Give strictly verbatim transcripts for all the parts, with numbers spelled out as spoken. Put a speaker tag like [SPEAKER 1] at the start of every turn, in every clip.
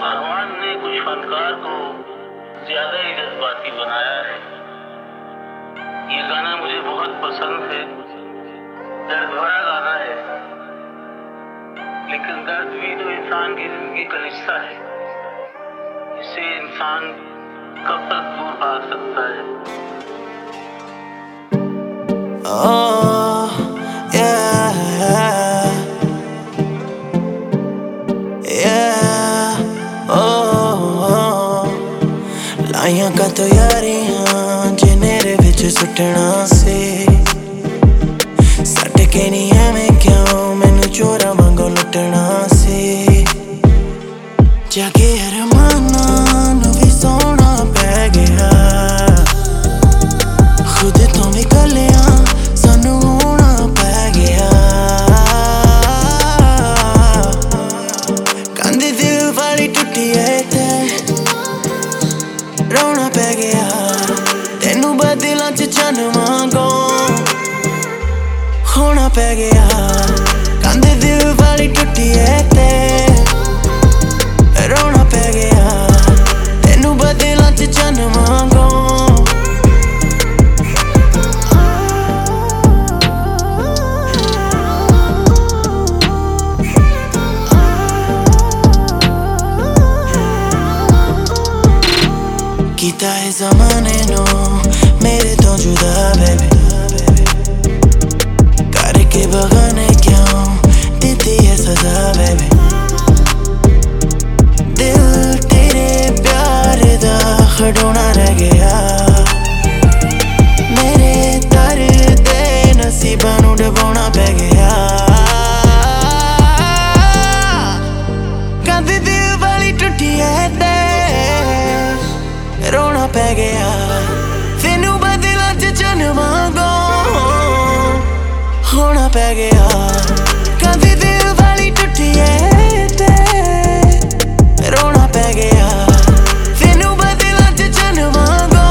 [SPEAKER 1] भगवान ने कुछ फनकार को ज्यादा ही जज्बाती बनाया है। ये गाना मुझे बहुत पसंद है, दर्द भरा गाना है, लेकिन दर्द भी तो इंसान की जिंदगी का हिस्सा है। इससे इंसान कब तक दूर भाग सकता है।
[SPEAKER 2] Oh, yeah, yeah, oh, oh. ਲਾਈਆਂ ਕਾਤੋਂ ਯਾਰੀਆਂ ਜੇ ਨੇਰੇ ਵਿੱਚ ਸੁੱਟਣਾ ਸੀ, ਛੱਡ ਕੇ ਨਹੀਂ ਐਵੇਂ ਕਿਉਂ ਮੈਨੂੰ ਚੋਰਾਂ ਵਾਂਗੋਂ ਲੁੱਟਣਾ ਸੀ। ਜਾ ਕੇ ਅਰਮਾਨਾਂ ਨੂੰ ਵੀ ਸੋਹਣਾ ਪੈ ਗਿਆ, ਖੁਦ ਤੋਂ ਵੀ ਕੱਲਿਆਂ ਸਾਨੂੰ ਹੋਣਾ ਪੈ ਗਿਆ। ਕੰਧ ਦਿਲ ਵਾਲੀ ਟੁੱਟੀ ਏ ਤੇ ਰੋਣਾ ਪੈ ਗਿਆ, ਤੈਨੂੰ ਬਦਲਾਂ ਚ ਚੰਨ ਵਾਂਗੋਂ ਹੋਣਾ ਪੈ ਗਿਆ। ਕੰਧ ਦਿਲ ਵਾਲੀ ਟੁੱਟੀ ਏ ਤੇ ਰੋਣਾ ਪੈ ਗਿਆ, ਤੈਨੂੰ ਬਦਲਾਂ ਚ ਚੰਨ ਵਾਂਗੋਂ। ਕੀਤਾ ਹੈ ਜ਼ਮਾਨੇ ਨੂੰ ਮੇਰੇ ਤੋਂ ਜੁਦਾ ਬੇਬੀ, ਕਰਕੇ ਬਗਾਨੇ ਕਿਉਂ ਦਿੱਤੀ ਹੈ ਸਜ਼ਾ ਬੇਬੀ। ਦਿਲ ਤੇਰੇ ਪਿਆਰ ਦਾ ਖੜੋਣਾ ਰਹਿ ਗਿਆ, ਮੇਰੇ ਦਰਦ ਦੇ ਨਸੀਬਾਂ ਨੂੰ ਡਬਾਉਣਾ ਪੈ ਗਿਆ। ਕੰਧ ਦਿਲ ਵਾਲੀ ਟੁੱਟੀ ਹੈ ਤੇ ਰੋਣਾ ਪੈ ਗਿਆ, ਤੈਨੂੰ ਬਦਲਾਂ ਚ ਚੰਨ ਵਾਂਗੋਂ ਹੋਣਾ ਪੈ ਗਿਆ। ਕੰਧ ਦਿਲ ਵਾਲੀ ਟੁੱਟੀ ਏ ਤੇ ਰੋਣਾ ਪੈ ਗਿਆ, ਤੈਨੂੰ ਬਦਲਾਂ ਚ ਚੰਨ ਵਾਂਗੋਂ।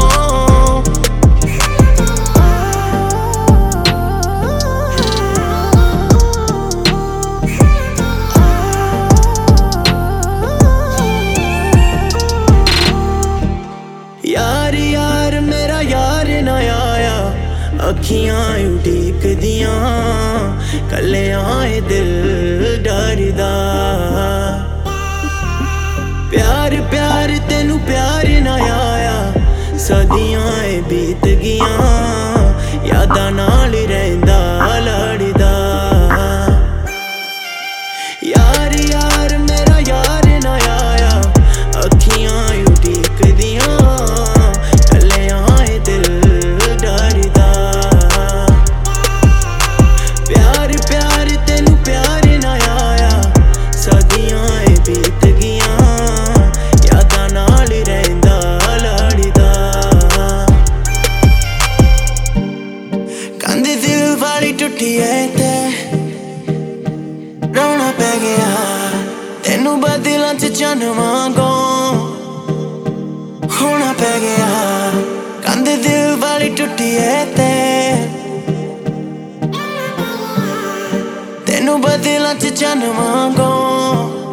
[SPEAKER 2] यार यार मेरा यार ना आया, अखियां उड़ीकदियां कल्लियां ए दिल डरदा। प्यार प्यार तेनू प्यार ना आया, सदियां ए बीत गियां यादां नाल रहिंदा लड़दा। यार यार मेरा यार ना आया, अखियां उड़ीकदियां ਟੁੱਟੀ ਏ ਤੇ ਰੋਣਾ ਪੈ ਗਿਆ, ਤੈਨੂੰ ਬਦਲਾਂ ਚ ਚੰਨ ਵਾਂਗੋਂ ਹੋਣਾ ਪੈ ਗਿਆ। ਕੰਧ ਦਿਲ ਵਾਲੀ ਟੁੱਟੀ ਏ ਤੇ ਤੈਨੂੰ ਬਦਲਾਂ ਚ ਚੰਨ ਵਾਂਗੋਂ।